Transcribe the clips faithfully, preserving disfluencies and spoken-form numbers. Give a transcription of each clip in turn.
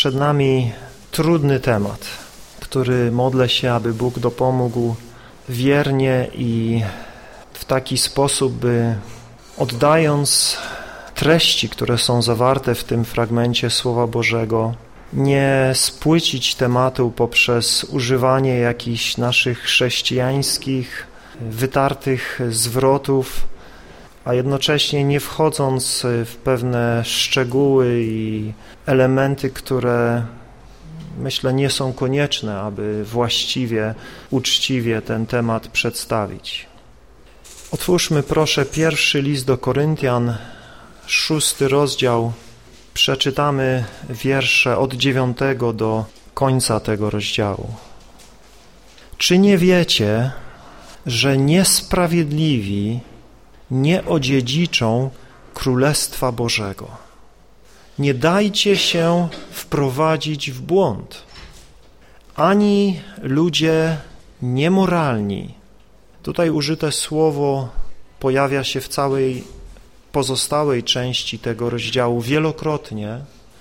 Przed nami trudny temat, który modlę się, aby Bóg dopomógł wiernie i w taki sposób, by oddając treści, które są zawarte w tym fragmencie Słowa Bożego, nie spłycić tematu poprzez używanie jakichś naszych chrześcijańskich, wytartych zwrotów, a jednocześnie nie wchodząc w pewne szczegóły i elementy, które myślę nie są konieczne, aby właściwie, uczciwie ten temat przedstawić. Otwórzmy proszę pierwszy list do Koryntian, szósty rozdział. Przeczytamy wiersze od dziewiątego do końca tego rozdziału. Czy nie wiecie, że niesprawiedliwi nie odziedziczą Królestwa Bożego? Nie dajcie się wprowadzić w błąd. Ani ludzie niemoralni. Tutaj użyte słowo pojawia się w całej pozostałej części tego rozdziału wielokrotnie.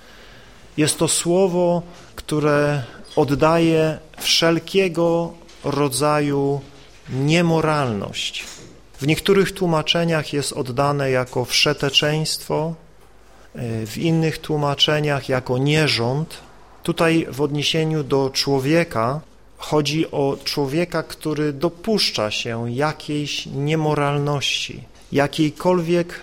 Jest to słowo, które oddaje wszelkiego rodzaju niemoralność. W niektórych tłumaczeniach jest oddane jako wszeteczeństwo, w innych tłumaczeniach jako nierząd. Tutaj w odniesieniu do człowieka chodzi o człowieka, który dopuszcza się jakiejś niemoralności, jakiejkolwiek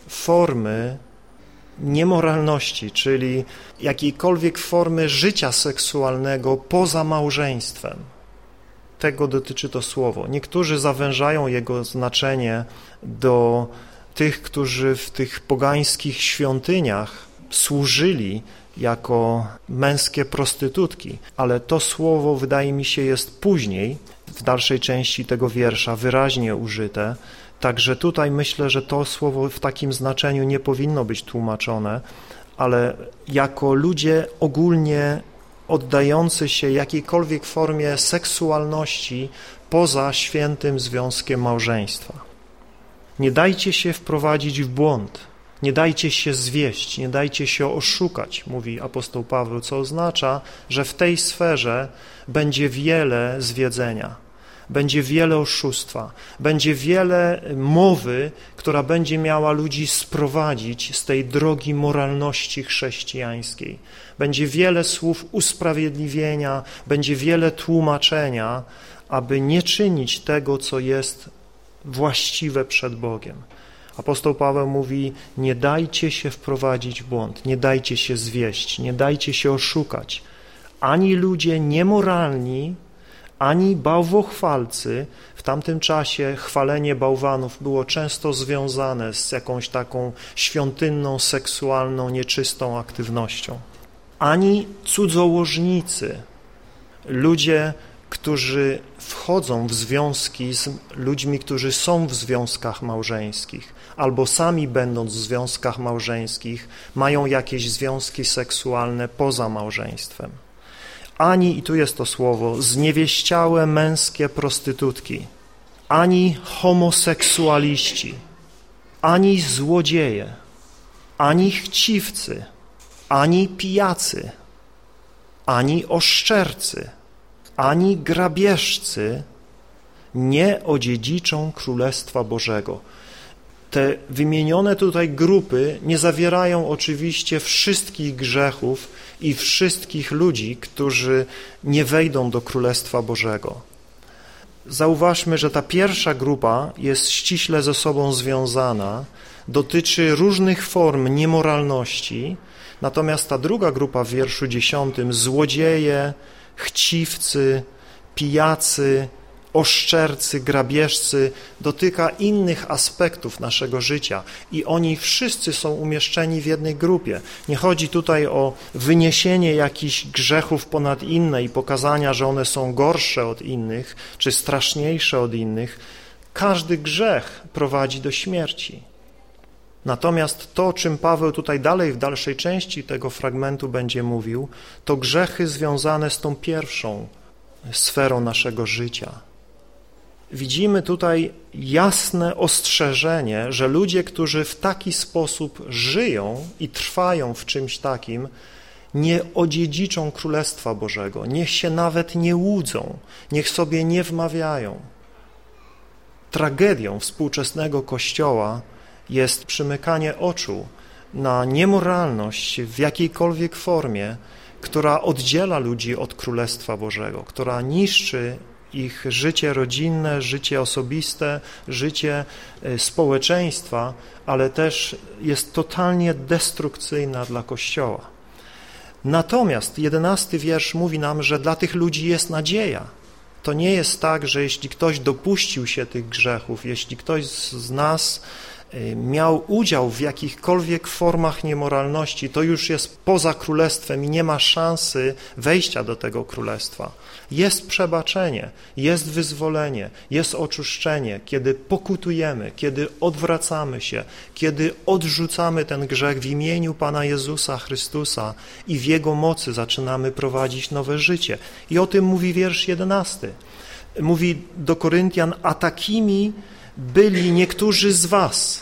formy niemoralności, czyli jakiejkolwiek formy życia seksualnego poza małżeństwem. Tego dotyczy to słowo. Niektórzy zawężają jego znaczenie do tych, którzy w tych pogańskich świątyniach służyli jako męskie prostytutki, ale to słowo, wydaje mi się, jest później, w dalszej części tego wiersza, wyraźnie użyte. Także tutaj myślę, że to słowo w takim znaczeniu nie powinno być tłumaczone, ale jako ludzie ogólnie oddający się jakiejkolwiek formie seksualności poza świętym związkiem małżeństwa. Nie dajcie się wprowadzić w błąd, nie dajcie się zwieść, nie dajcie się oszukać, mówi apostoł Paweł, co oznacza, że w tej sferze będzie wiele zwiedzenia, będzie wiele oszustwa, będzie wiele mowy, która będzie miała ludzi sprowadzić z tej drogi moralności chrześcijańskiej. Będzie wiele słów usprawiedliwienia, będzie wiele tłumaczenia, aby nie czynić tego, co jest właściwe przed Bogiem. Apostoł Paweł mówi, nie dajcie się wprowadzić w błąd, nie dajcie się zwieść, nie dajcie się oszukać. Ani ludzie niemoralni, ani bałwochwalcy. W tamtym czasie chwalenie bałwanów było często związane z jakąś taką świątynną, seksualną, nieczystą aktywnością. Ani cudzołożnicy, ludzie, którzy wchodzą w związki z ludźmi, którzy są w związkach małżeńskich, albo sami będąc w związkach małżeńskich, mają jakieś związki seksualne poza małżeństwem. Ani, i tu jest to słowo, zniewieściałe męskie prostytutki, ani homoseksualiści, ani złodzieje, ani chciwcy, ani pijacy, ani oszczercy, ani grabieżcy nie odziedziczą Królestwa Bożego. Te wymienione tutaj grupy nie zawierają oczywiście wszystkich grzechów i wszystkich ludzi, którzy nie wejdą do Królestwa Bożego. Zauważmy, że ta pierwsza grupa jest ściśle ze sobą związana, dotyczy różnych form niemoralności, natomiast ta druga grupa w wierszu dziesiątym, złodzieje, chciwcy, pijacy, oszczercy, grabieżcy, dotyka innych aspektów naszego życia i oni wszyscy są umieszczeni w jednej grupie. Nie chodzi tutaj o wyniesienie jakichś grzechów ponad inne i pokazania, że one są gorsze od innych, czy straszniejsze od innych. Każdy grzech prowadzi do śmierci. Natomiast to, o czym Paweł tutaj dalej w dalszej części tego fragmentu będzie mówił, to grzechy związane z tą pierwszą sferą naszego życia. Widzimy tutaj jasne ostrzeżenie, że ludzie, którzy w taki sposób żyją i trwają w czymś takim, nie odziedziczą Królestwa Bożego, niech się nawet nie łudzą, niech sobie nie wmawiają. Tragedią współczesnego Kościoła jest przymykanie oczu na niemoralność w jakiejkolwiek formie, która oddziela ludzi od Królestwa Bożego, która niszczy ich życie rodzinne, życie osobiste, życie społeczeństwa, ale też jest totalnie destrukcyjna dla Kościoła. Natomiast jedenasty wiersz mówi nam, że dla tych ludzi jest nadzieja. To nie jest tak, że jeśli ktoś dopuścił się tych grzechów, jeśli ktoś z nas miał udział w jakichkolwiek formach niemoralności, to już jest poza królestwem i nie ma szansy wejścia do tego królestwa. Jest przebaczenie, jest wyzwolenie, jest oczyszczenie, kiedy pokutujemy, kiedy odwracamy się, kiedy odrzucamy ten grzech w imieniu Pana Jezusa Chrystusa i w Jego mocy zaczynamy prowadzić nowe życie. I o tym mówi wiersz jedenasty. Mówi do Koryntian, a takimi byli niektórzy z was.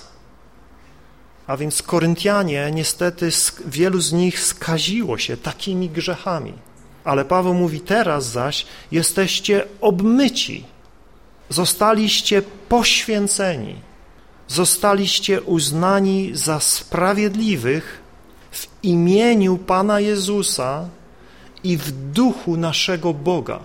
A więc Koryntianie, niestety wielu z nich skaziło się takimi grzechami. Ale Paweł mówi, teraz zaś jesteście obmyci, zostaliście poświęceni, zostaliście uznani za sprawiedliwych w imieniu Pana Jezusa i w duchu naszego Boga.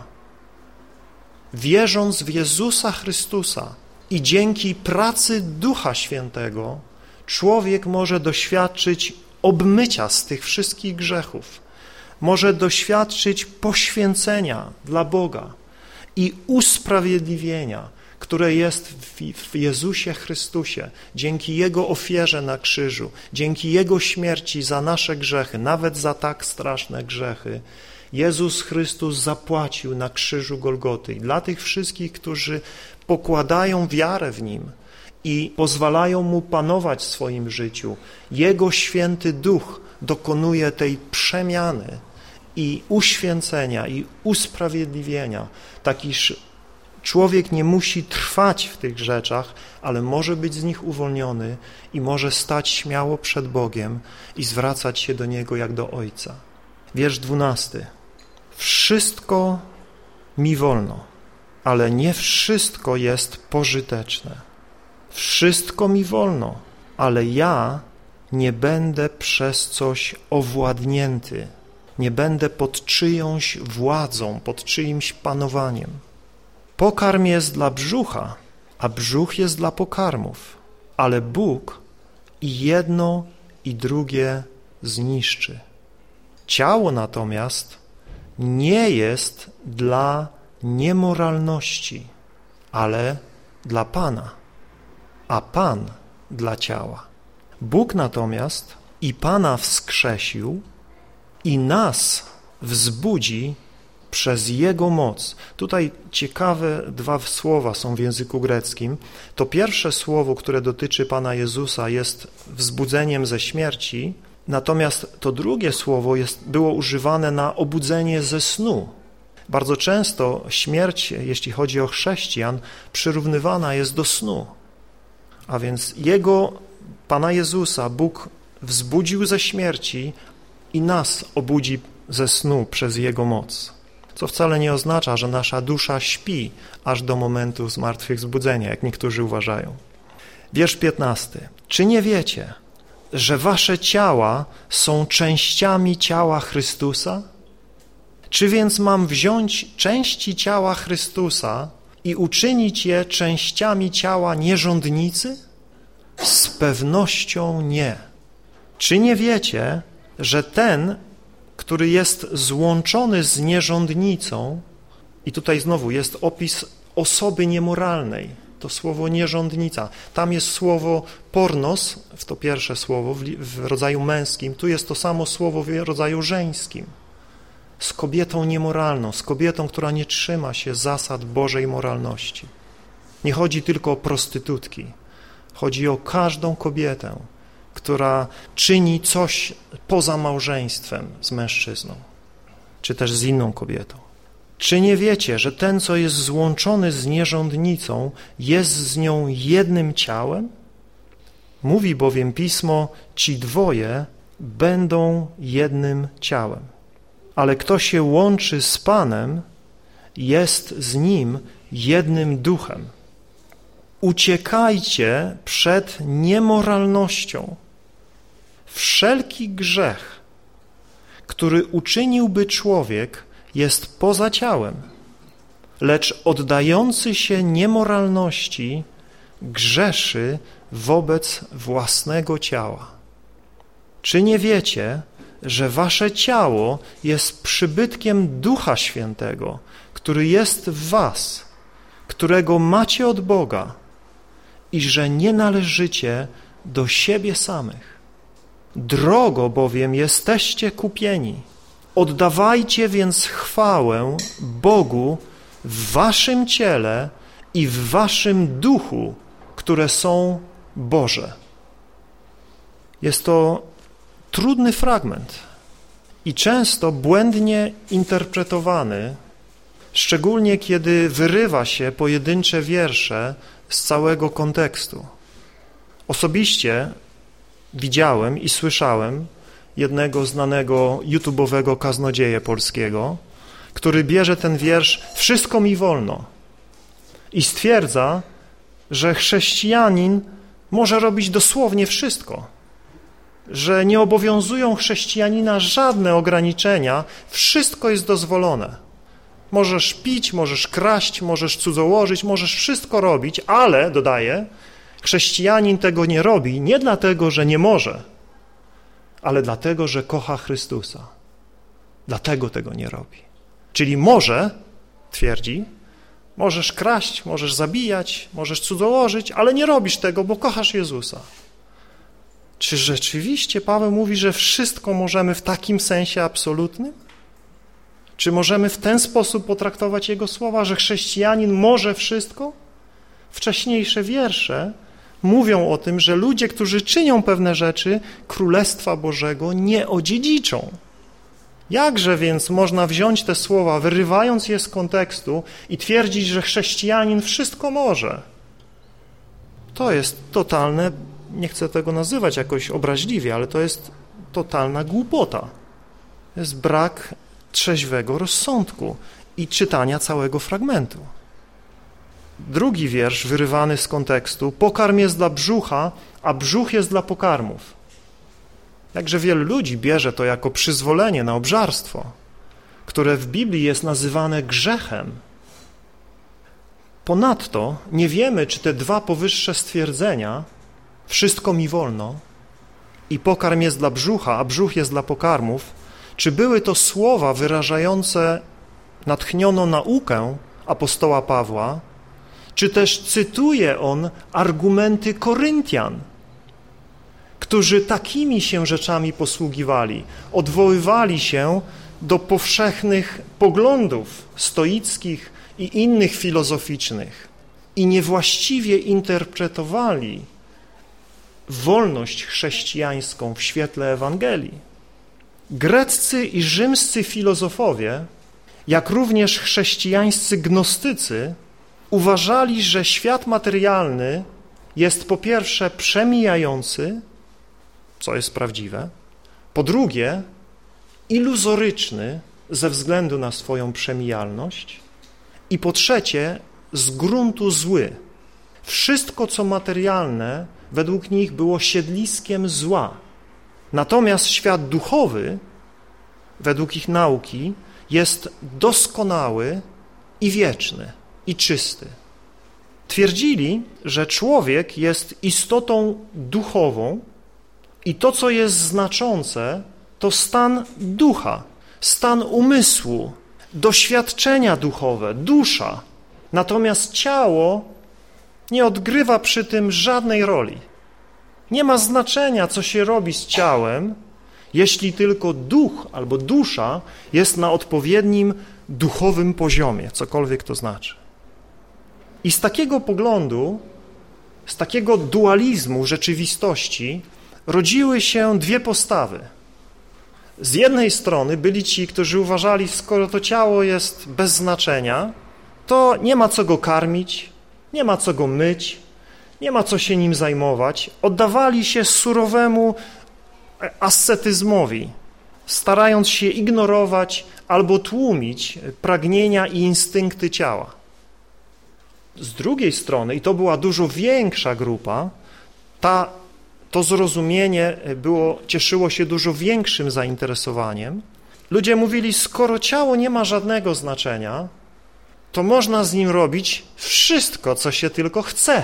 Wierząc w Jezusa Chrystusa i dzięki pracy Ducha Świętego człowiek może doświadczyć obmycia z tych wszystkich grzechów, może doświadczyć poświęcenia dla Boga i usprawiedliwienia, które jest w Jezusie Chrystusie, dzięki Jego ofierze na krzyżu, dzięki Jego śmierci za nasze grzechy, nawet za tak straszne grzechy. Jezus Chrystus zapłacił na krzyżu Golgoty i dla tych wszystkich, którzy pokładają wiarę w Nim i pozwalają Mu panować w swoim życiu, Jego święty Duch dokonuje tej przemiany i uświęcenia, i usprawiedliwienia, tak iż człowiek nie musi trwać w tych rzeczach, ale może być z nich uwolniony i może stać śmiało przed Bogiem i zwracać się do Niego jak do Ojca. Wiersz dwunasty. Wszystko mi wolno, ale nie wszystko jest pożyteczne. Wszystko mi wolno, ale ja nie będę przez coś owładnięty, nie będę pod czyjąś władzą, pod czyimś panowaniem. Pokarm jest dla brzucha, a brzuch jest dla pokarmów, ale Bóg i jedno, i drugie zniszczy. Ciało natomiast nie jest dla niemoralności, ale dla Pana, a Pan dla ciała. Bóg natomiast i Pana wskrzesił i nas wzbudzi przez Jego moc. Tutaj ciekawe dwa słowa są w języku greckim. To pierwsze słowo, które dotyczy Pana Jezusa, jest wzbudzeniem ze śmierci, natomiast to drugie słowo jest, było używane na obudzenie ze snu. Bardzo często śmierć, jeśli chodzi o chrześcijan, przyrównywana jest do snu. A więc Jego, Pana Jezusa, Bóg wzbudził ze śmierci i nas obudzi ze snu przez Jego moc. Co wcale nie oznacza, że nasza dusza śpi aż do momentu zmartwychwzbudzenia, jak niektórzy uważają. Wiersz piętnasty. Czy nie wiecie, że wasze ciała są częściami ciała Chrystusa? Czy więc mam wziąć części ciała Chrystusa i uczynić je częściami ciała nierządnicy? Z pewnością nie. Czy nie wiecie, że ten, który jest złączony z nierządnicą, i tutaj znowu jest opis osoby niemoralnej, to słowo nierządnica, tam jest słowo pornos, w to pierwsze słowo w, w rodzaju męskim, tu jest to samo słowo w rodzaju żeńskim, z kobietą niemoralną, z kobietą, która nie trzyma się zasad Bożej moralności. Nie chodzi tylko o prostytutki, chodzi o każdą kobietę, która czyni coś poza małżeństwem z mężczyzną, czy też z inną kobietą. Czy nie wiecie, że ten, co jest złączony z nierządnicą, jest z nią jednym ciałem? Mówi bowiem Pismo, ci dwoje będą jednym ciałem. Ale kto się łączy z Panem, jest z Nim jednym duchem. Uciekajcie przed niemoralnością. Wszelki grzech, który uczyniłby człowiek, jest poza ciałem, lecz oddający się niemoralności grzeszy wobec własnego ciała. Czy nie wiecie, że wasze ciało jest przybytkiem Ducha Świętego, który jest w was, którego macie od Boga i że nie należycie do siebie samych? Drogo bowiem jesteście kupieni. Oddawajcie więc chwałę Bogu w waszym ciele i w waszym duchu, które są Boże. Jest to trudny fragment i często błędnie interpretowany, szczególnie kiedy wyrywa się pojedyncze wiersze z całego kontekstu. Osobiście widziałem i słyszałem jednego znanego YouTube'owego kaznodzieję polskiego, który bierze ten wiersz „Wszystko mi wolno” i stwierdza, że chrześcijanin może robić dosłownie wszystko, że nie obowiązują chrześcijanina żadne ograniczenia, wszystko jest dozwolone. Możesz pić, możesz kraść, możesz cudzołożyć, możesz wszystko robić, ale, dodaje, chrześcijanin tego nie robi nie dlatego, że nie może, ale dlatego, że kocha Chrystusa. Dlatego tego nie robi. Czyli może, twierdzi, możesz kraść, możesz zabijać, możesz cudzołożyć, ale nie robisz tego, bo kochasz Jezusa. Czy rzeczywiście Paweł mówi, że wszystko możemy w takim sensie absolutnym? Czy możemy w ten sposób potraktować Jego słowa, że chrześcijanin może wszystko? Wcześniejsze wiersze mówią o tym, że ludzie, którzy czynią pewne rzeczy, Królestwa Bożego nie odziedziczą. Jakże więc można wziąć te słowa, wyrywając je z kontekstu i twierdzić, że chrześcijanin wszystko może? To jest totalne, nie chcę tego nazywać jakoś obraźliwie, ale to jest totalna głupota. To jest brak trzeźwego rozsądku i czytania całego fragmentu. Drugi wiersz wyrywany z kontekstu: pokarm jest dla brzucha, a brzuch jest dla pokarmów. Jakże wielu ludzi bierze to jako przyzwolenie na obżarstwo, które w Biblii jest nazywane grzechem. Ponadto nie wiemy, czy te dwa powyższe stwierdzenia, wszystko mi wolno i pokarm jest dla brzucha, a brzuch jest dla pokarmów, czy były to słowa wyrażające natchnioną naukę apostoła Pawła, czy też cytuje on argumenty Koryntian, którzy takimi się rzeczami posługiwali, odwoływali się do powszechnych poglądów stoickich i innych filozoficznych i niewłaściwie interpretowali wolność chrześcijańską w świetle Ewangelii. Greccy i rzymscy filozofowie, jak również chrześcijańscy gnostycy, uważali, że świat materialny jest po pierwsze przemijający, co jest prawdziwe, po drugie iluzoryczny ze względu na swoją przemijalność i po trzecie z gruntu zły. Wszystko, co materialne, według nich było siedliskiem zła. Natomiast świat duchowy, według ich nauki, jest doskonały i wieczny, i czysty. Twierdzili, że człowiek jest istotą duchową i to, co jest znaczące, to stan ducha, stan umysłu, doświadczenia duchowe, dusza. Natomiast ciało nie odgrywa przy tym żadnej roli. Nie ma znaczenia, co się robi z ciałem, jeśli tylko duch albo dusza jest na odpowiednim duchowym poziomie, cokolwiek to znaczy. I z takiego poglądu, z takiego dualizmu rzeczywistości rodziły się dwie postawy. Z jednej strony byli ci, którzy uważali, skoro to ciało jest bez znaczenia, to nie ma co go karmić, nie ma co go myć, nie ma co się nim zajmować. Oddawali się surowemu ascetyzmowi, starając się ignorować albo tłumić pragnienia i instynkty ciała. Z drugiej strony, i to była dużo większa grupa, ta, to zrozumienie było, cieszyło się dużo większym zainteresowaniem. Ludzie mówili, skoro ciało nie ma żadnego znaczenia, to można z nim robić wszystko, co się tylko chce.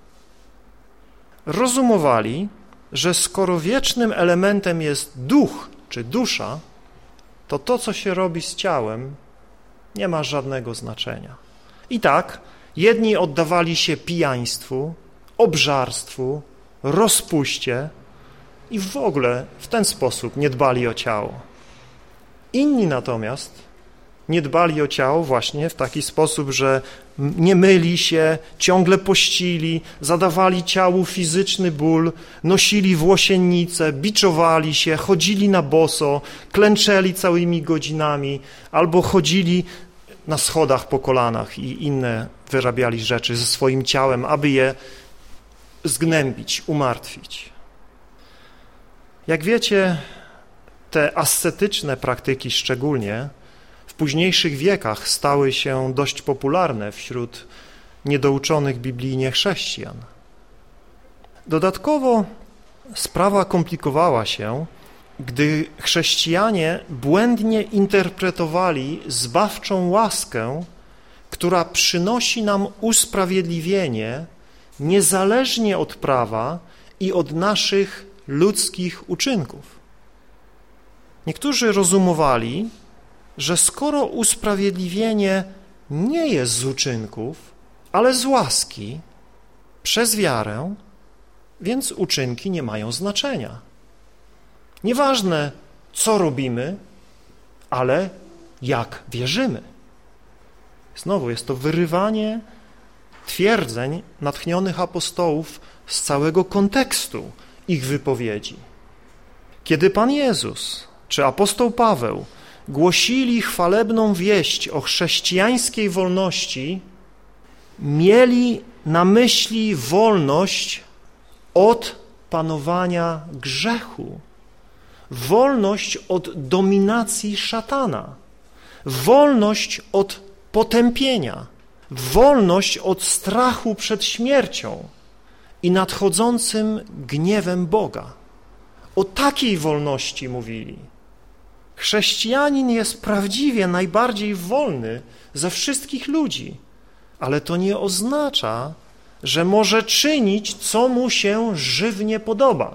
Rozumowali, że skoro wiecznym elementem jest duch czy dusza, to to, co się robi z ciałem, nie ma żadnego znaczenia. I tak jedni oddawali się pijaństwu, obżarstwu, rozpuście i w ogóle w ten sposób nie dbali o ciało. Inni natomiast nie dbali o ciało właśnie w taki sposób, że nie myli się, ciągle pościli, zadawali ciału fizyczny ból, nosili włosiennice, biczowali się, chodzili na boso, klęczeli całymi godzinami albo chodzili na schodach po kolanach i inne wyrabiali rzeczy ze swoim ciałem, aby je zgnębić, umartwić. Jak wiecie, te ascetyczne praktyki szczególnie w późniejszych wiekach stały się dość popularne wśród niedouczonych biblijnie chrześcijan. Dodatkowo sprawa komplikowała się, gdy chrześcijanie błędnie interpretowali zbawczą łaskę, która przynosi nam usprawiedliwienie niezależnie od prawa i od naszych ludzkich uczynków. Niektórzy rozumowali, że skoro usprawiedliwienie nie jest z uczynków, ale z łaski, przez wiarę, więc uczynki nie mają znaczenia. Nieważne, co robimy, ale jak wierzymy. Znowu jest to wyrywanie twierdzeń natchnionych apostołów z całego kontekstu ich wypowiedzi. Kiedy Pan Jezus czy apostoł Paweł głosili chwalebną wieść o chrześcijańskiej wolności, mieli na myśli wolność od panowania grzechu, wolność od dominacji szatana, wolność od potępienia, wolność od strachu przed śmiercią i nadchodzącym gniewem Boga. O takiej wolności mówili. Chrześcijanin jest prawdziwie najbardziej wolny ze wszystkich ludzi, ale to nie oznacza, że może czynić, co mu się żywnie podoba.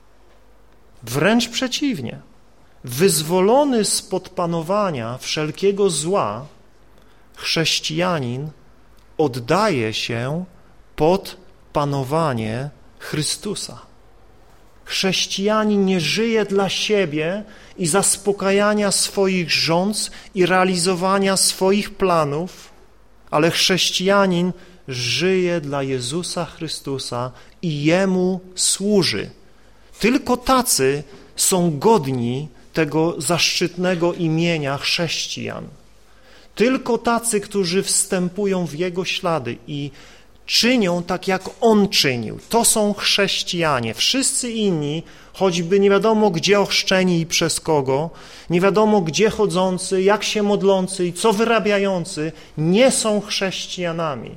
Wręcz przeciwnie. Wyzwolony spod panowania wszelkiego zła, chrześcijanin oddaje się pod panowanie Chrystusa. Chrześcijanin nie żyje dla siebie i zaspokajania swoich żądz i realizowania swoich planów, ale chrześcijanin żyje dla Jezusa Chrystusa i Jemu służy. Tylko tacy są godni tego zaszczytnego imienia chrześcijan. Tylko tacy, którzy wstępują w Jego ślady i czynią tak, jak On czynił. To są chrześcijanie. Wszyscy inni, choćby nie wiadomo gdzie ochrzczeni i przez kogo, nie wiadomo gdzie chodzący, jak się modlący i co wyrabiający, nie są chrześcijanami.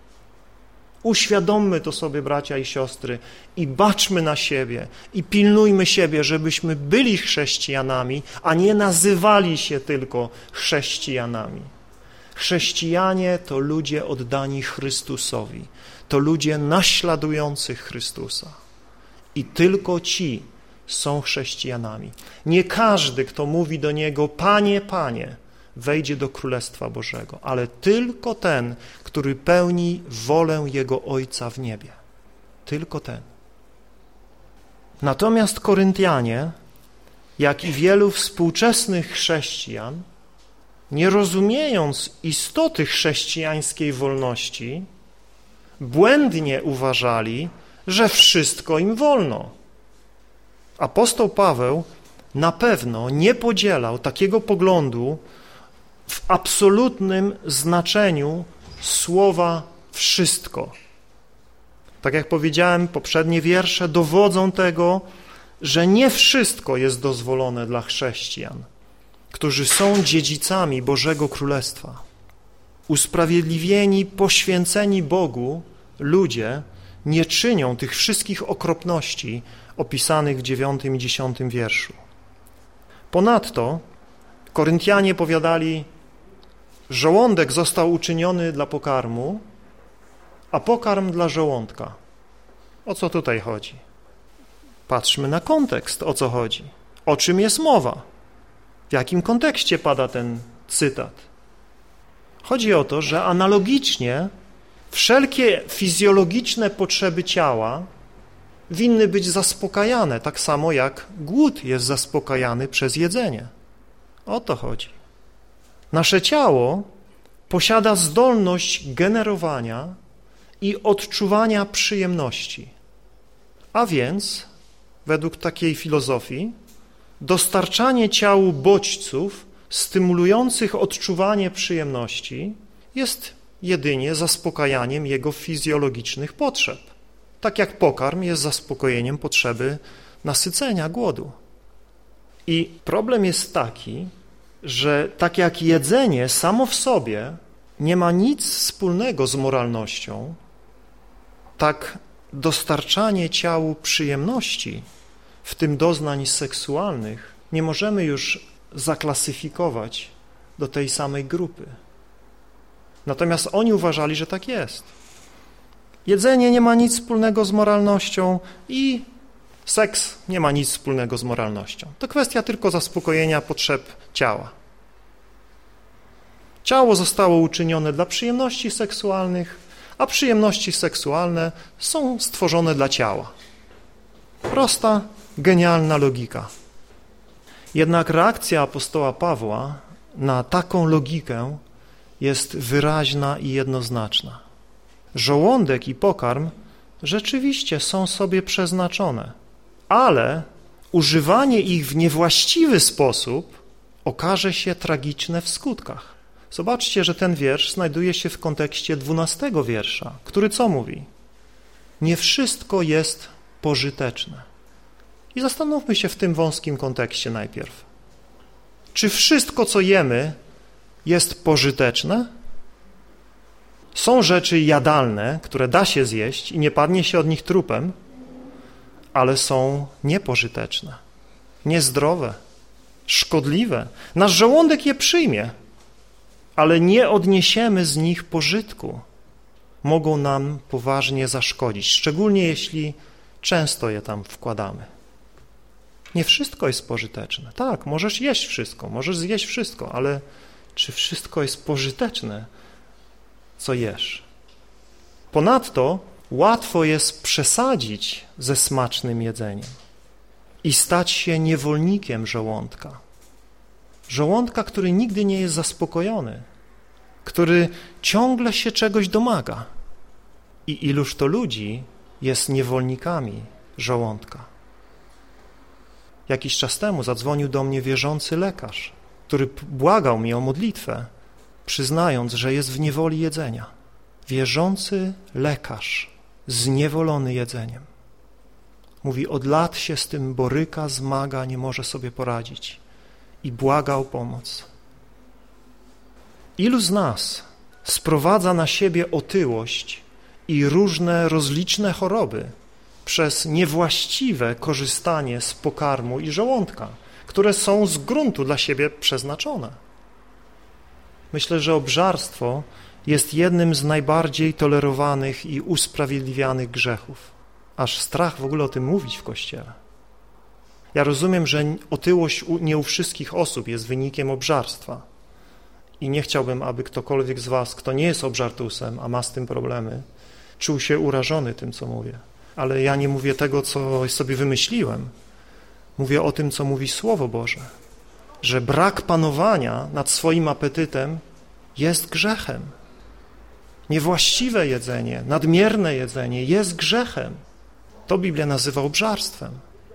Uświadommy to sobie, bracia i siostry, i baczmy na siebie, i pilnujmy siebie, żebyśmy byli chrześcijanami, a nie nazywali się tylko chrześcijanami. Chrześcijanie to ludzie oddani Chrystusowi, to ludzie naśladujący Chrystusa. I tylko ci są chrześcijanami. Nie każdy, kto mówi do Niego, Panie, Panie, wejdzie do Królestwa Bożego, ale tylko ten, który pełni wolę Jego Ojca w niebie. Tylko ten. Natomiast Koryntianie, jak i wielu współczesnych chrześcijan, nie rozumiejąc istoty chrześcijańskiej wolności, błędnie uważali, że wszystko im wolno. Apostoł Paweł na pewno nie podzielał takiego poglądu w absolutnym znaczeniu słowa wszystko. Tak jak powiedziałem, poprzednie wiersze dowodzą tego, że nie wszystko jest dozwolone dla chrześcijan, którzy są dziedzicami Bożego Królestwa. Usprawiedliwieni, poświęceni Bogu ludzie nie czynią tych wszystkich okropności opisanych w dziewiątym i dziesiątym wierszu. Ponadto Koryntianie powiadali, żołądek został uczyniony dla pokarmu, a pokarm dla żołądka. O co tutaj chodzi? Patrzmy na kontekst, o co chodzi. O czym jest mowa? W jakim kontekście pada ten cytat? Chodzi o to, że analogicznie wszelkie fizjologiczne potrzeby ciała winny być zaspokajane, tak samo jak głód jest zaspokajany przez jedzenie. O to chodzi. Nasze ciało posiada zdolność generowania i odczuwania przyjemności. A więc, według takiej filozofii, dostarczanie ciału bodźców stymulujących odczuwanie przyjemności jest jedynie zaspokajaniem jego fizjologicznych potrzeb. Tak jak pokarm jest zaspokojeniem potrzeby nasycenia, głodu. I problem jest taki, że tak jak jedzenie samo w sobie nie ma nic wspólnego z moralnością, tak dostarczanie ciału przyjemności, w tym doznań seksualnych, nie możemy już zaklasyfikować do tej samej grupy. Natomiast oni uważali, że tak jest. Jedzenie nie ma nic wspólnego z moralnością i seks nie ma nic wspólnego z moralnością. To kwestia tylko zaspokojenia potrzeb ciała. Ciało zostało uczynione dla przyjemności seksualnych, a przyjemności seksualne są stworzone dla ciała. Prosta, genialna logika. Jednak reakcja apostoła Pawła na taką logikę jest wyraźna i jednoznaczna. Żołądek i pokarm rzeczywiście są sobie przeznaczone, ale używanie ich w niewłaściwy sposób okaże się tragiczne w skutkach. Zobaczcie, że ten wiersz znajduje się w kontekście dwunastego wiersza, który co mówi? Nie wszystko jest pożyteczne. I zastanówmy się w tym wąskim kontekście najpierw. Czy wszystko, co jemy, jest pożyteczne? Są rzeczy jadalne, które da się zjeść i nie padnie się od nich trupem, ale są niepożyteczne, niezdrowe, szkodliwe. Nasz żołądek je przyjmie, ale nie odniesiemy z nich pożytku. Mogą nam poważnie zaszkodzić, szczególnie jeśli często je tam wkładamy. Nie wszystko jest pożyteczne. Tak, możesz jeść wszystko, możesz zjeść wszystko, ale czy wszystko jest pożyteczne, co jesz? Ponadto łatwo jest przesadzić ze smacznym jedzeniem i stać się niewolnikiem żołądka. Żołądka, który nigdy nie jest zaspokojony, który ciągle się czegoś domaga. I iluż to ludzi jest niewolnikami żołądka. Jakiś czas temu zadzwonił do mnie wierzący lekarz, który błagał mnie o modlitwę, przyznając, że jest w niewoli jedzenia. Wierzący lekarz, zniewolony jedzeniem. Mówi, od lat się z tym boryka, zmaga, nie może sobie poradzić. I błaga o pomoc. Ilu z nas sprowadza na siebie otyłość i różne rozliczne choroby przez niewłaściwe korzystanie z pokarmu i żołądka, które są z gruntu dla siebie przeznaczone. Myślę, że obżarstwo jest jednym z najbardziej tolerowanych i usprawiedliwianych grzechów. Aż strach w ogóle o tym mówić w Kościele. Ja rozumiem, że otyłość nie u wszystkich osób jest wynikiem obżarstwa i nie chciałbym, aby ktokolwiek z was, kto nie jest obżartusem, a ma z tym problemy, czuł się urażony tym, co mówię. Ale ja nie mówię tego, co sobie wymyśliłem. Mówię o tym, co mówi Słowo Boże, że brak panowania nad swoim apetytem jest grzechem. Niewłaściwe jedzenie, nadmierne jedzenie jest grzechem. To Biblia nazywa obżarstwem.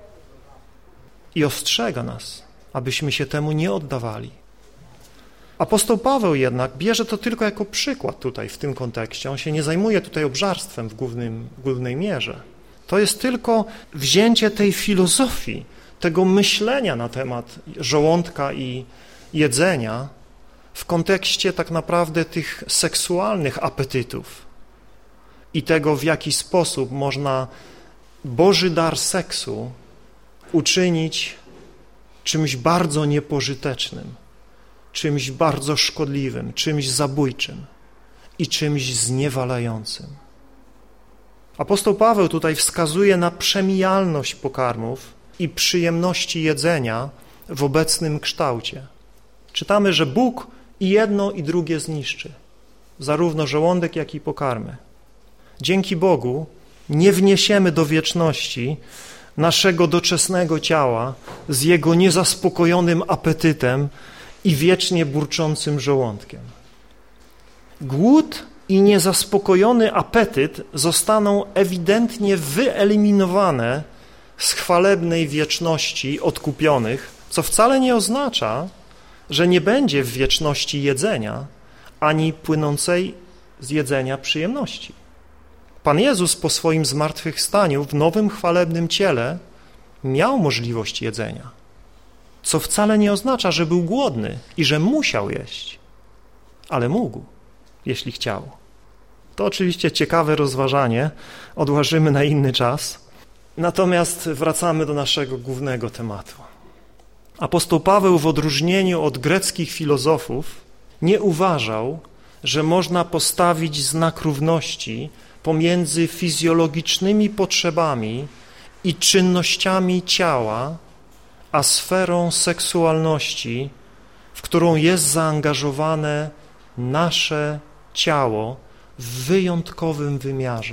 I ostrzega nas, abyśmy się temu nie oddawali. Apostoł Paweł jednak bierze to tylko jako przykład tutaj w tym kontekście. On się nie zajmuje tutaj obżarstwem w, głównym, w głównej mierze. To jest tylko wzięcie tej filozofii, tego myślenia na temat żołądka i jedzenia w kontekście tak naprawdę tych seksualnych apetytów i tego, w jaki sposób można Boży dar seksu uczynić czymś bardzo niepożytecznym, czymś bardzo szkodliwym, czymś zabójczym i czymś zniewalającym. Apostoł Paweł tutaj wskazuje na przemijalność pokarmów i przyjemności jedzenia w obecnym kształcie. Czytamy, że Bóg i jedno i drugie zniszczy, zarówno żołądek, jak i pokarmy. Dzięki Bogu nie wniesiemy do wieczności naszego doczesnego ciała z jego niezaspokojonym apetytem i wiecznie burczącym żołądkiem. Głód i niezaspokojony apetyt zostaną ewidentnie wyeliminowane z chwalebnej wieczności odkupionych, co wcale nie oznacza, że nie będzie w wieczności jedzenia, ani płynącej z jedzenia przyjemności. Pan Jezus po swoim zmartwychwstaniu w nowym chwalebnym ciele miał możliwość jedzenia, co wcale nie oznacza, że był głodny i że musiał jeść, ale mógł, jeśli chciał. To oczywiście ciekawe rozważanie, odłożymy na inny czas, natomiast wracamy do naszego głównego tematu. Apostoł Paweł w odróżnieniu od greckich filozofów nie uważał, że można postawić znak równości pomiędzy fizjologicznymi potrzebami i czynnościami ciała, a sferą seksualności, w którą jest zaangażowane nasze ciało w wyjątkowym wymiarze.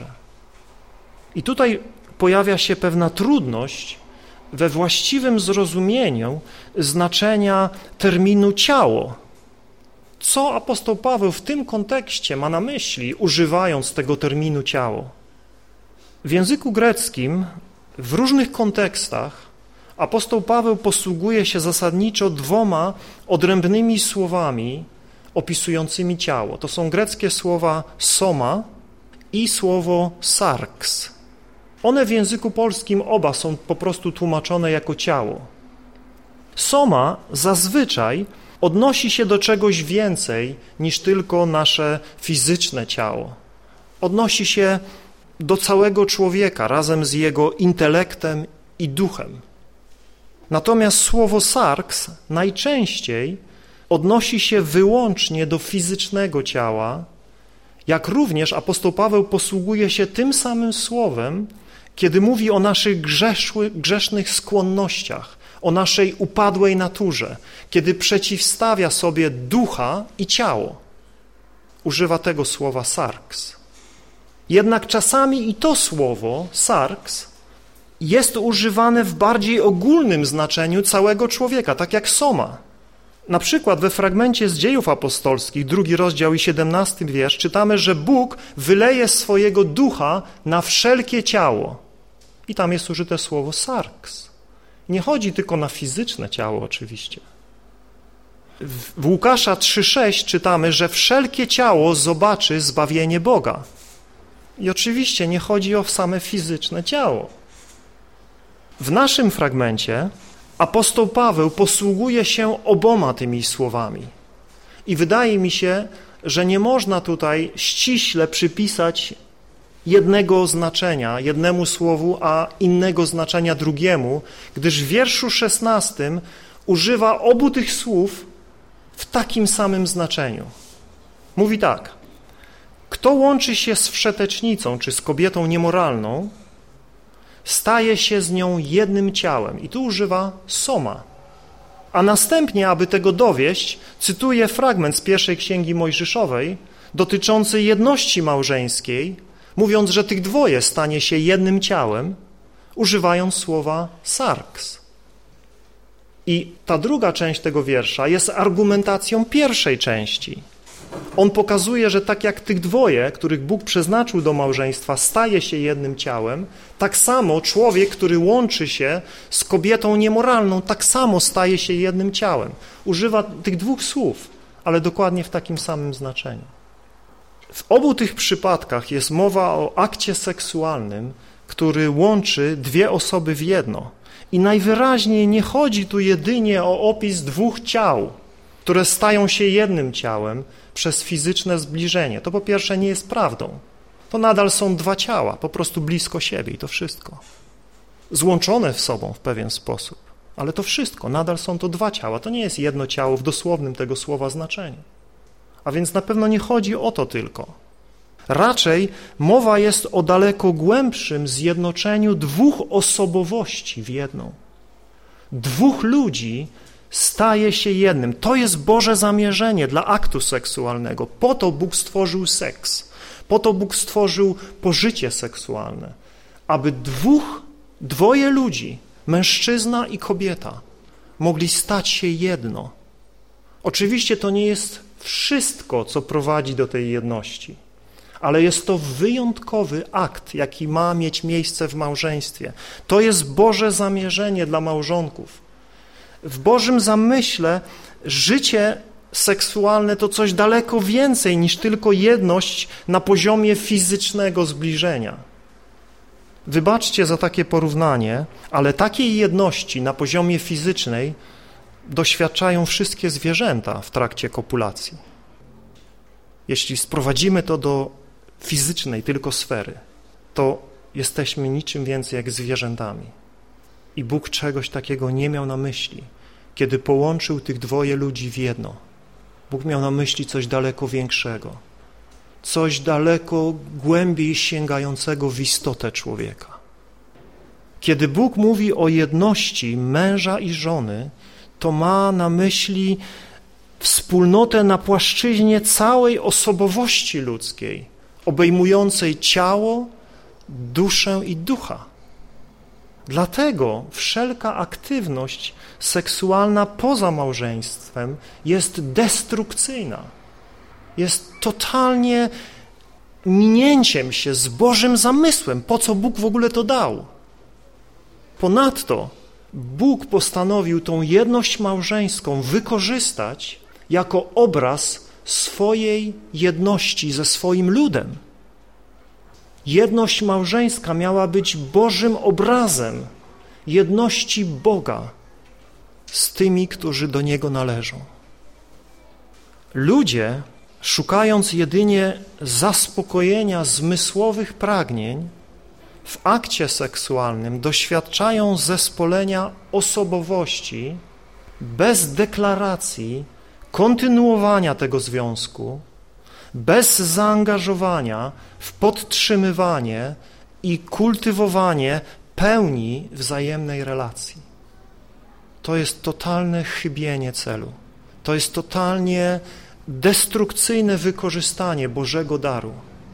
I tutaj pojawia się pewna trudność we właściwym zrozumieniu znaczenia terminu ciało. Co apostoł Paweł w tym kontekście ma na myśli, używając tego terminu ciało? W języku greckim w różnych kontekstach apostoł Paweł posługuje się zasadniczo dwoma odrębnymi słowami opisującymi ciało. To są greckie słowa soma i słowo sarx. One w języku polskim oba są po prostu tłumaczone jako ciało. Soma zazwyczaj odnosi się do czegoś więcej niż tylko nasze fizyczne ciało. Odnosi się do całego człowieka razem z jego intelektem i duchem. Natomiast słowo sarx najczęściej odnosi się wyłącznie do fizycznego ciała, jak również apostoł Paweł posługuje się tym samym słowem, kiedy mówi o naszych grzeszły, grzesznych skłonnościach, o naszej upadłej naturze, kiedy przeciwstawia sobie ducha i ciało. Używa tego słowa sarx. Jednak czasami i to słowo, sarx, jest używane w bardziej ogólnym znaczeniu całego człowieka, tak jak soma. Na przykład we fragmencie z Dziejów Apostolskich, drugi rozdział i siedemnasty wiersz, czytamy, że Bóg wyleje swojego ducha na wszelkie ciało. I tam jest użyte słowo sarx. Nie chodzi tylko na fizyczne ciało oczywiście. W Łukasza trzy sześć czytamy, że wszelkie ciało zobaczy zbawienie Boga. I oczywiście nie chodzi o same fizyczne ciało. W naszym fragmencie apostoł Paweł posługuje się oboma tymi słowami. I wydaje mi się, że nie można tutaj ściśle przypisać jednego znaczenia, jednemu słowu, a innego znaczenia drugiemu, gdyż w wierszu szesnastym używa obu tych słów w takim samym znaczeniu. Mówi tak: kto łączy się z wszetecznicą, czy z kobietą niemoralną, staje się z nią jednym ciałem. I tu używa soma. A następnie, aby tego dowieść, cytuje fragment z pierwszej księgi Mojżeszowej dotyczący jedności małżeńskiej, mówiąc, że tych dwoje stanie się jednym ciałem, używając słowa sarx. I ta druga część tego wiersza jest argumentacją pierwszej części. On pokazuje, że tak jak tych dwoje, których Bóg przeznaczył do małżeństwa, staje się jednym ciałem, tak samo człowiek, który łączy się z kobietą niemoralną, tak samo staje się jednym ciałem. Używa tych dwóch słów, ale dokładnie w takim samym znaczeniu. W obu tych przypadkach jest mowa o akcie seksualnym, który łączy dwie osoby w jedno. I najwyraźniej nie chodzi tu jedynie o opis dwóch ciał, które stają się jednym ciałem przez fizyczne zbliżenie. To po pierwsze nie jest prawdą. To nadal są dwa ciała, po prostu blisko siebie i to wszystko. Złączone w sobą w pewien sposób, ale to wszystko, nadal są to dwa ciała. To nie jest jedno ciało w dosłownym tego słowa znaczeniu. A więc na pewno nie chodzi o to tylko. Raczej mowa jest o daleko głębszym zjednoczeniu dwóch osobowości w jedną. Dwóch ludzi staje się jednym. To jest Boże zamierzenie dla aktu seksualnego. Po to Bóg stworzył seks. Po to Bóg stworzył pożycie seksualne. Aby dwóch, dwoje ludzi, mężczyzna i kobieta, mogli stać się jedno. Oczywiście to nie jest wszystko, co prowadzi do tej jedności, ale jest to wyjątkowy akt, jaki ma mieć miejsce w małżeństwie. To jest Boże zamierzenie dla małżonków. W Bożym zamyśle życie seksualne to coś daleko więcej niż tylko jedność na poziomie fizycznego zbliżenia. Wybaczcie za takie porównanie, ale takiej jedności na poziomie fizycznej doświadczają wszystkie zwierzęta w trakcie kopulacji. Jeśli sprowadzimy to do fizycznej tylko sfery, to jesteśmy niczym więcej jak zwierzętami. I Bóg czegoś takiego nie miał na myśli, kiedy połączył tych dwoje ludzi w jedno. Bóg miał na myśli coś daleko większego, coś daleko głębiej sięgającego w istotę człowieka. Kiedy Bóg mówi o jedności męża i żony, to ma na myśli wspólnotę na płaszczyźnie całej osobowości ludzkiej, obejmującej ciało, duszę i ducha. Dlatego wszelka aktywność seksualna poza małżeństwem jest destrukcyjna. Jest totalnie minięciem się z Bożym zamysłem, po co Bóg w ogóle to dał. Ponadto Bóg postanowił tą jedność małżeńską wykorzystać jako obraz swojej jedności ze swoim ludem. Jedność małżeńska miała być Bożym obrazem jedności Boga z tymi, którzy do Niego należą. Ludzie, szukając jedynie zaspokojenia zmysłowych pragnień, w akcie seksualnym doświadczają zespolenia osobowości bez deklaracji kontynuowania tego związku, bez zaangażowania w podtrzymywanie i kultywowanie pełni wzajemnej relacji. To jest totalne chybienie celu. To jest totalnie destrukcyjne wykorzystanie Bożego daru.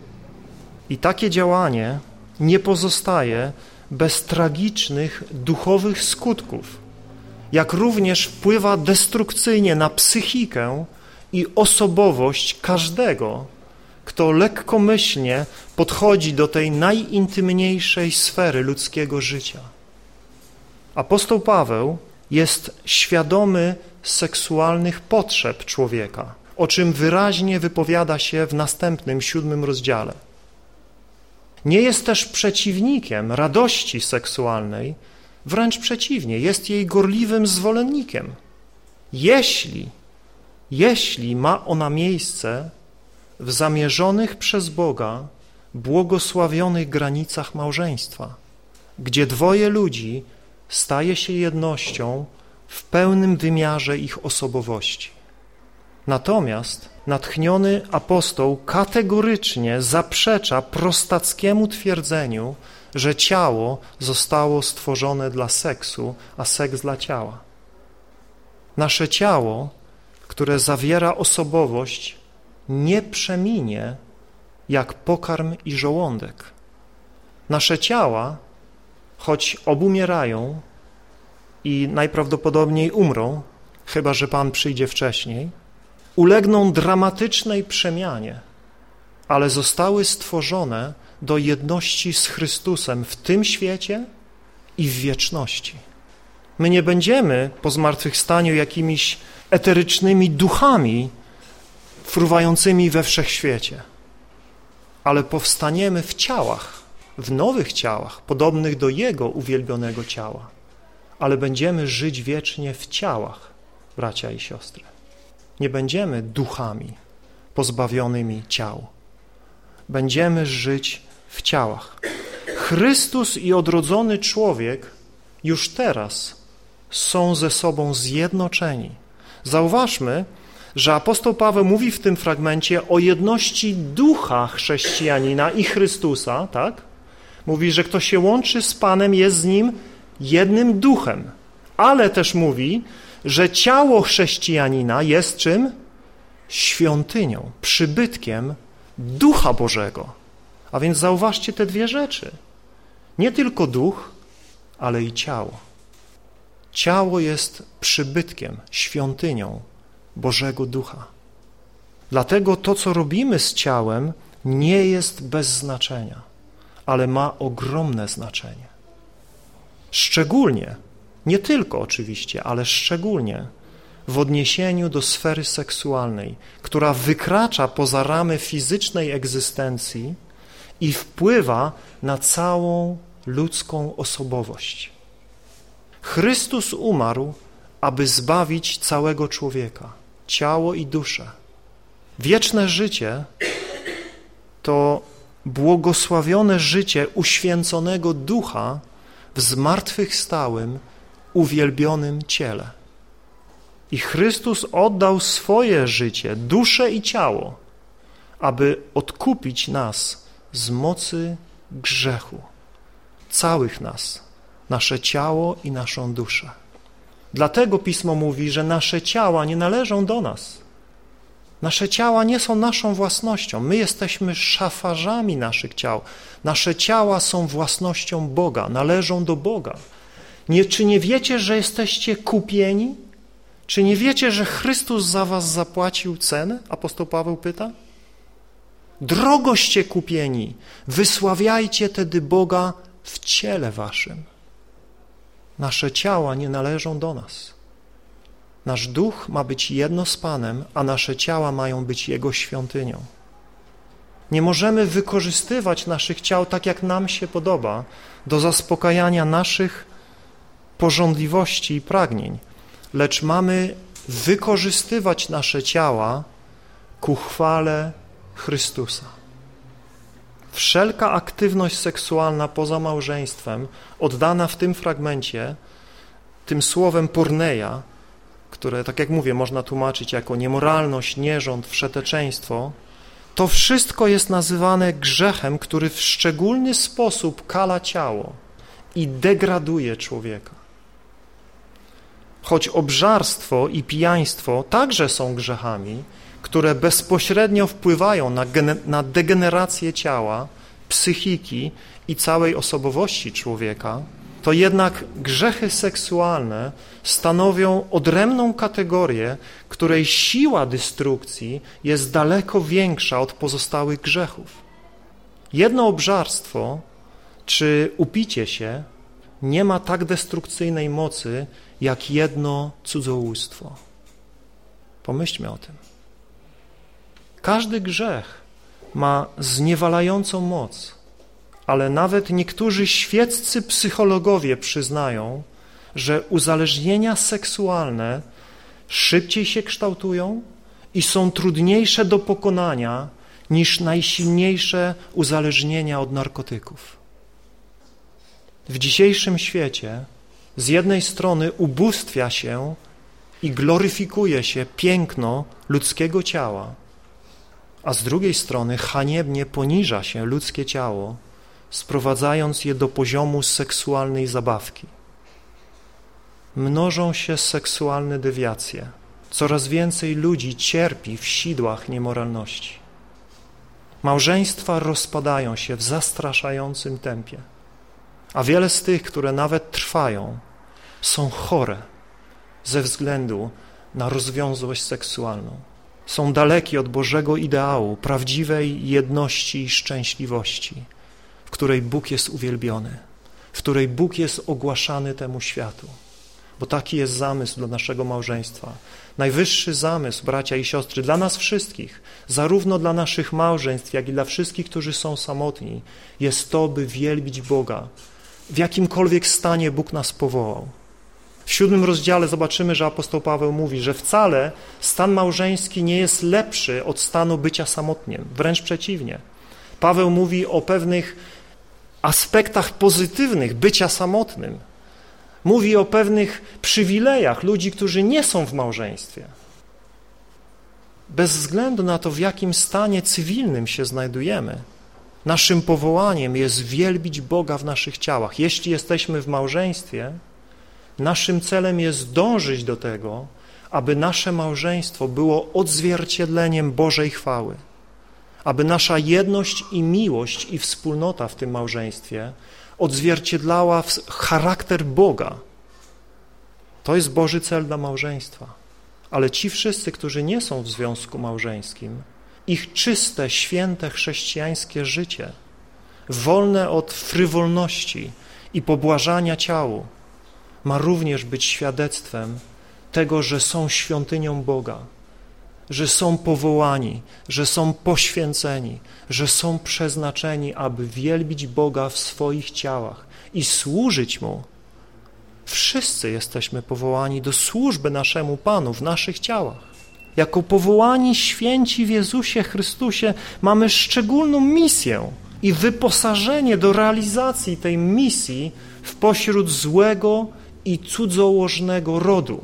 I takie działanie nie pozostaje bez tragicznych duchowych skutków, jak również wpływa destrukcyjnie na psychikę i osobowość każdego, kto lekkomyślnie podchodzi do tej najintymniejszej sfery ludzkiego życia. Apostoł Paweł jest świadomy seksualnych potrzeb człowieka, o czym wyraźnie wypowiada się w następnym, siódmym rozdziale. Nie jest też przeciwnikiem radości seksualnej, wręcz przeciwnie, jest jej gorliwym zwolennikiem. Jeśli, jeśli ma ona miejsce w zamierzonych przez Boga błogosławionych granicach małżeństwa, gdzie dwoje ludzi staje się jednością w pełnym wymiarze ich osobowości. Natomiast natchniony apostoł kategorycznie zaprzecza prostackiemu twierdzeniu, że ciało zostało stworzone dla seksu, a seks dla ciała. Nasze ciało, które zawiera osobowość, nie przeminie jak pokarm i żołądek. Nasze ciała, choć obumierają i najprawdopodobniej umrą, chyba że Pan przyjdzie wcześniej, ulegną dramatycznej przemianie, ale zostały stworzone do jedności z Chrystusem w tym świecie i w wieczności. My nie będziemy po zmartwychwstaniu jakimiś eterycznymi duchami fruwającymi we wszechświecie, ale powstaniemy w ciałach w nowych ciałach, podobnych do Jego uwielbionego ciała, ale będziemy żyć wiecznie w ciałach, bracia i siostry. Nie będziemy duchami pozbawionymi ciał. Będziemy żyć w ciałach. Chrystus i odrodzony człowiek już teraz są ze sobą zjednoczeni. Zauważmy, że apostoł Paweł mówi w tym fragmencie o jedności ducha chrześcijanina i Chrystusa, tak? Mówi, że kto się łączy z Panem, jest z Nim jednym duchem, ale też mówi, że ciało chrześcijanina jest czym? Świątynią, przybytkiem Ducha Bożego. A więc zauważcie te dwie rzeczy. Nie tylko duch, ale i ciało. Ciało jest przybytkiem, świątynią Bożego Ducha. Dlatego to, co robimy z ciałem, nie jest bez znaczenia, ale ma ogromne znaczenie. Szczególnie, nie tylko oczywiście, ale szczególnie w odniesieniu do sfery seksualnej, która wykracza poza ramy fizycznej egzystencji i wpływa na całą ludzką osobowość. Chrystus umarł, aby zbawić całego człowieka, ciało i duszę. Wieczne życie to błogosławione życie uświęconego ducha w zmartwychwstałym, uwielbionym ciele. I Chrystus oddał swoje życie, duszę i ciało, aby odkupić nas z mocy grzechu, całych nas, nasze ciało i naszą duszę. Dlatego Pismo mówi, że nasze ciała nie należą do nas. Nasze ciała nie są naszą własnością. My jesteśmy szafarzami naszych ciał. Nasze ciała są własnością Boga, należą do Boga. Nie, czy nie wiecie, że jesteście kupieni? Czy nie wiecie, że Chrystus za was zapłacił cenę? Apostoł Paweł pyta. Drogoście kupieni, wysławiajcie tedy Boga w ciele waszym. Nasze ciała nie należą do nas. Nasz duch ma być jedno z Panem, a nasze ciała mają być Jego świątynią. Nie możemy wykorzystywać naszych ciał tak, jak nam się podoba, do zaspokajania naszych pożądliwości i pragnień, lecz mamy wykorzystywać nasze ciała ku chwale Chrystusa. Wszelka aktywność seksualna poza małżeństwem, oddana w tym fragmencie, tym słowem porneia, które, tak jak mówię, można tłumaczyć jako niemoralność, nierząd, wszeteczeństwo, to wszystko jest nazywane grzechem, który w szczególny sposób kala ciało i degraduje człowieka. Choć obżarstwo i pijaństwo także są grzechami, które bezpośrednio wpływają na, na degenerację ciała, psychiki i całej osobowości człowieka, to jednak grzechy seksualne stanowią odrębną kategorię, której siła destrukcji jest daleko większa od pozostałych grzechów. Jedno obżarstwo czy upicie się nie ma tak destrukcyjnej mocy, jak jedno cudzołóstwo. Pomyślmy o tym. Każdy grzech ma zniewalającą moc, ale nawet niektórzy świeccy psychologowie przyznają, że uzależnienia seksualne szybciej się kształtują i są trudniejsze do pokonania niż najsilniejsze uzależnienia od narkotyków. W dzisiejszym świecie z jednej strony ubóstwia się i gloryfikuje się piękno ludzkiego ciała, a z drugiej strony haniebnie poniża się ludzkie ciało, sprowadzając je do poziomu seksualnej zabawki. Mnożą się seksualne dewiacje. Coraz więcej ludzi cierpi w sidłach niemoralności. Małżeństwa rozpadają się w zastraszającym tempie, a wiele z tych, które nawet trwają, są chore ze względu na rozwiązłość seksualną. Są dalekie od Bożego ideału, prawdziwej jedności i szczęśliwości, w której Bóg jest uwielbiony, w której Bóg jest ogłaszany temu światu. bo taki jest zamysł dla naszego małżeństwa. Najwyższy zamysł, bracia i siostry, dla nas wszystkich, zarówno dla naszych małżeństw, jak i dla wszystkich, którzy są samotni, jest to, by wielbić Boga. W jakimkolwiek stanie Bóg nas powołał. W siódmym rozdziale zobaczymy, że apostoł Paweł mówi, że wcale stan małżeński nie jest lepszy od stanu bycia samotnym, wręcz przeciwnie. Paweł mówi o pewnych aspektach pozytywnych bycia samotnym. Mówi o pewnych przywilejach ludzi, którzy nie są w małżeństwie. Bez względu na to, w jakim stanie cywilnym się znajdujemy, naszym powołaniem jest wielbić Boga w naszych ciałach. Jeśli jesteśmy w małżeństwie, naszym celem jest dążyć do tego, aby nasze małżeństwo było odzwierciedleniem Bożej chwały, aby nasza jedność i miłość i wspólnota w tym małżeństwie odzwierciedlała charakter Boga. To jest Boży cel dla małżeństwa. Ale ci wszyscy, którzy nie są w związku małżeńskim, ich czyste, święte chrześcijańskie życie, wolne od frywolności i pobłażania ciału, ma również być świadectwem tego, że są świątynią Boga, że są powołani, że są poświęceni, że są przeznaczeni, aby wielbić Boga w swoich ciałach i służyć Mu. Wszyscy jesteśmy powołani do służby naszemu Panu w naszych ciałach. Jako powołani święci w Jezusie Chrystusie mamy szczególną misję i wyposażenie do realizacji tej misji w pośród złego i cudzołożnego rodu.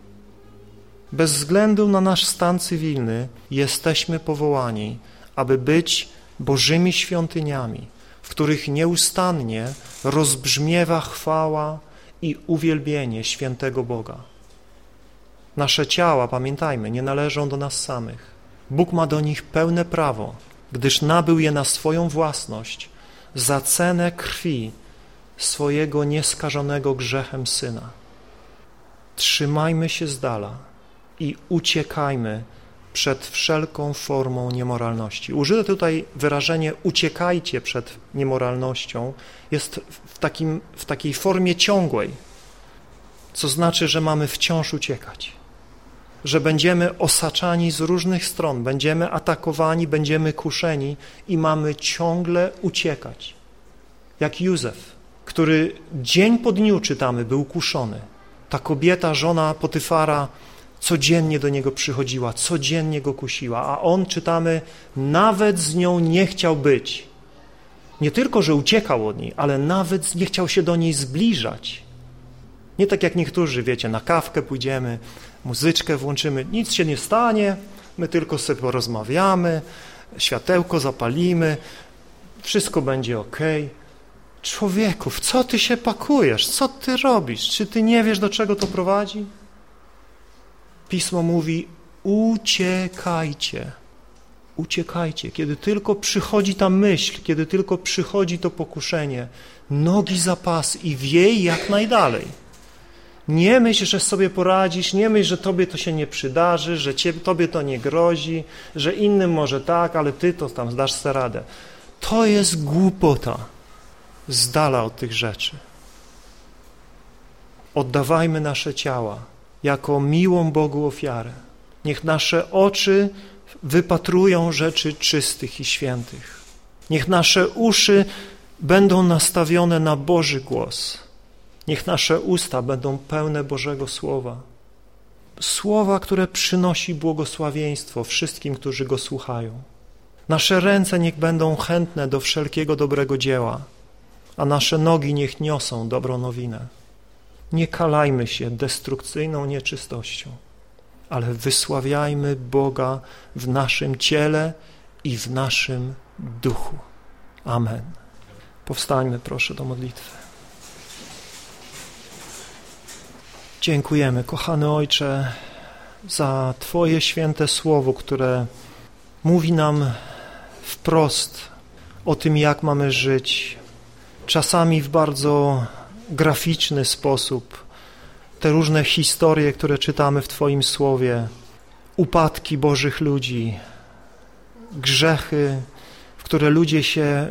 Bez względu na nasz stan cywilny jesteśmy powołani, aby być Bożymi świątyniami, w których nieustannie rozbrzmiewa chwała i uwielbienie świętego Boga. Nasze ciała, pamiętajmy, nie należą do nas samych. Bóg ma do nich pełne prawo, gdyż nabył je na swoją własność za cenę krwi swojego nieskażonego grzechem Syna. Trzymajmy się z dala i uciekajmy przed wszelką formą niemoralności. Użyte tutaj wyrażenie uciekajcie przed niemoralnością jest w, takim, w takiej formie ciągłej, co znaczy, że mamy wciąż uciekać, że będziemy osaczani z różnych stron, będziemy atakowani, będziemy kuszeni i mamy ciągle uciekać. Jak Józef, który dzień po dniu, czytamy, był kuszony. Ta kobieta, żona Potyfara, codziennie do niego przychodziła, codziennie go kusiła, a on, czytamy, nawet z nią nie chciał być. Nie tylko, że uciekał od niej, ale nawet nie chciał się do niej zbliżać. Nie tak jak niektórzy, wiecie, na kawkę pójdziemy, muzyczkę włączymy, nic się nie stanie, my tylko sobie porozmawiamy, światełko zapalimy, wszystko będzie okej. Człowieku, w co ty się pakujesz? Co ty robisz? Czy ty nie wiesz, do czego to prowadzi? Pismo mówi, uciekajcie, uciekajcie. Kiedy tylko przychodzi ta myśl, kiedy tylko przychodzi to pokuszenie, nogi za pas i wiej jak najdalej. Nie myśl, że sobie poradzisz, nie myśl, że tobie to się nie przydarzy, że ciebie, tobie to nie grozi, że innym może tak, ale ty to tam zdasz sobie radę. To jest głupota. Z dala od tych rzeczy. Oddawajmy nasze ciała jako miłą Bogu ofiarę. Niech nasze oczy wypatrują rzeczy czystych i świętych. Niech nasze uszy będą nastawione na Boży głos. Niech nasze usta będą pełne Bożego Słowa. Słowa, które przynosi błogosławieństwo wszystkim, którzy go słuchają. Nasze ręce niech będą chętne do wszelkiego dobrego dzieła, a nasze nogi niech niosą dobrą nowinę. Nie kalajmy się destrukcyjną nieczystością, ale wysławiajmy Boga w naszym ciele i w naszym duchu. Amen. Powstańmy proszę do modlitwy. Dziękujemy, kochany Ojcze, za Twoje święte słowo, które mówi nam wprost o tym, jak mamy żyć, czasami w bardzo graficzny sposób. Te różne historie, które czytamy w Twoim słowie, upadki Bożych ludzi, grzechy, w które ludzie się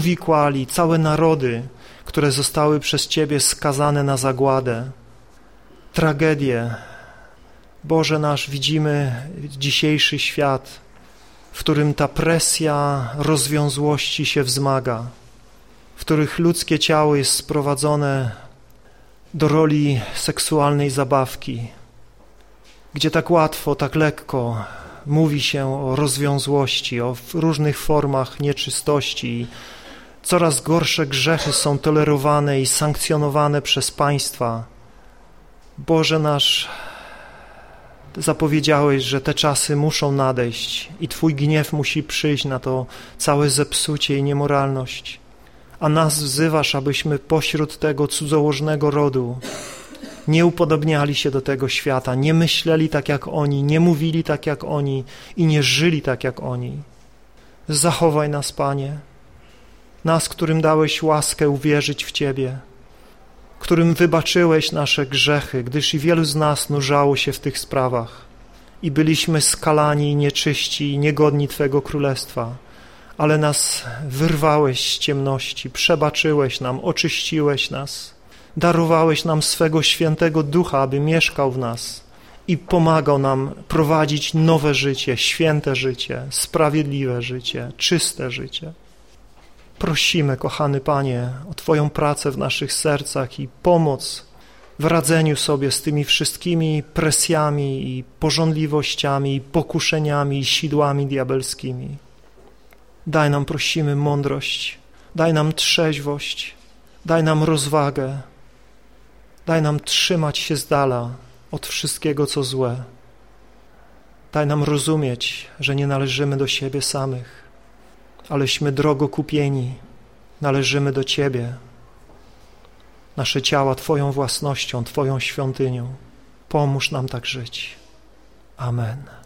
uwikłali, całe narody, które zostały przez Ciebie skazane na zagładę. tragedię. Boże nasz, widzimy dzisiejszy świat, w którym ta presja rozwiązłości się wzmaga, w których ludzkie ciało jest sprowadzone do roli seksualnej zabawki, gdzie tak łatwo, tak lekko mówi się o rozwiązłości, o różnych formach nieczystości. Coraz gorsze grzechy są tolerowane i sankcjonowane przez państwa. Boże nasz, zapowiedziałeś, że te czasy muszą nadejść i Twój gniew musi przyjść na to całe zepsucie i niemoralność. A nas wzywasz, abyśmy pośród tego cudzołożnego rodu nie upodobniali się do tego świata, nie myśleli tak jak oni, nie mówili tak jak oni i nie żyli tak jak oni. Zachowaj nas, Panie, nas, którym dałeś łaskę uwierzyć w Ciebie, którym wybaczyłeś nasze grzechy, gdyż i wielu z nas nurzało się w tych sprawach i byliśmy skalani i nieczyści i niegodni Twego Królestwa, ale nas wyrwałeś z ciemności, przebaczyłeś nam, oczyściłeś nas, darowałeś nam swego świętego Ducha, aby mieszkał w nas i pomagał nam prowadzić nowe życie, święte życie, sprawiedliwe życie, czyste życie. Prosimy, kochany Panie, o Twoją pracę w naszych sercach i pomoc w radzeniu sobie z tymi wszystkimi presjami i pożądliwościami, i pokuszeniami i sidłami diabelskimi. Daj nam, prosimy, mądrość, daj nam trzeźwość, daj nam rozwagę, daj nam trzymać się z dala od wszystkiego, co złe. Daj nam rozumieć, że nie należymy do siebie samych, aleśmy drogo kupieni, należymy do Ciebie. Nasze ciała Twoją własnością, Twoją świątynią. Pomóż nam tak żyć. Amen.